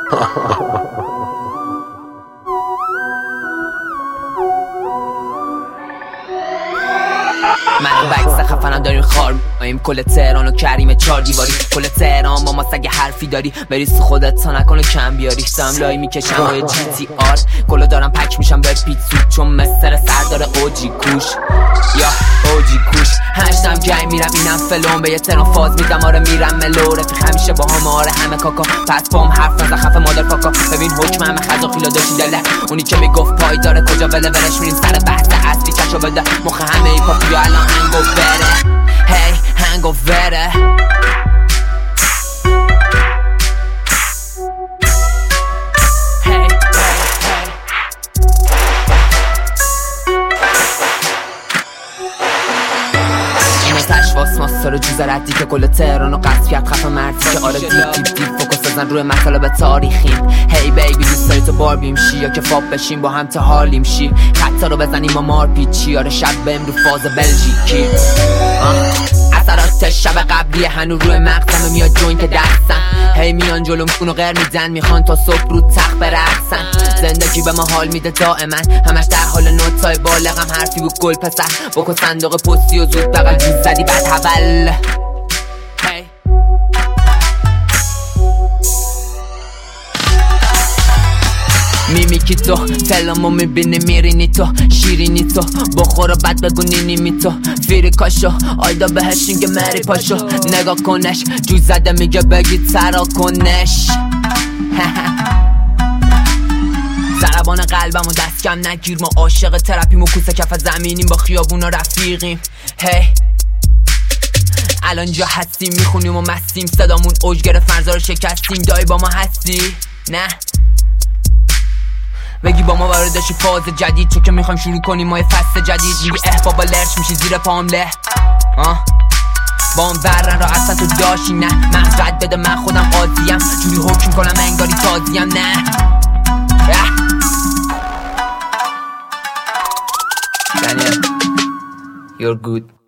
من بکس خفنم داریم خار می‌کنیم کل تهران و کریم 4 دیواری کل تهران با ما سگ حرفی داری بریز تو خودت تا نکنه کم بیاری دارم لای میکشم روی جی تی آر کلو دارم پک میشم به پیتزو چون مستر سردار اوجی کوش یا اوجی کوش هشتم گی میرم اینم فلون به یه تران فاز میدم آره میرم ملو رفیق همیشه با هم آره همه کاکا پس پام حرف نزن خفه مادر کاکا ببین حکم همه خزا خیلا داشتی دله اونی که میگفت پای داره کجا وله ولش میریم سر بحث اصلی چشو بده مخ همه ای پاپیا الان هنگو بره هی هنگو بره ماستر جوز ردی که کل تهران و قصد کرد خفه مردی که آره دیپ فوکس بزن روی مطالب تاریخیم هی بیبی دوست داری تو باربیم شی یا که فاب بشیم با هم تا حالیم شی خطا رو بزنیم ما مار پیچی آره شب بهم رو فاز بلژیکی اثرات شب قبلی هنو روی مغزم میاد جوین که دستم هی میان جلوم کونو غیر میدن میخوان تا صبح رو تخت برقصن زندگی به ما حال میده دائما همش در حال نوتای بالغم حرفی بود گل پسر بکن صندوق پستی و زود بغل جوز زدی بعد حول میمیکی تو تلمو میبینی میرینی تو شیرینی تو بخور و بد بگو نینیمی تو فیری کاشو آیدا بهش اینگه مری پاشو نگاه کنش جوز زده میگه بگید سرا کنش ضربان قلبمو دست کم نگیر ما عاشق ترپیم و کوسه کف زمینیم با خیابونا رفیقیم هی الان جا هستیم میخونیم و مستیم صدامون اوج گرفت فرزا رو شکستیم دایی با ما هستی نه بگی با ما واردشی فاز جدید چون که میخوایم شروع کنیم ما یه فصل جدید میگی بابا لرچ میشی زیر پام له با هم برن را اصلا تو داشی نه مغز رد بده من خودم قاضیم جوری حکم کنم انگاری تازیم نه Daniel, you're good.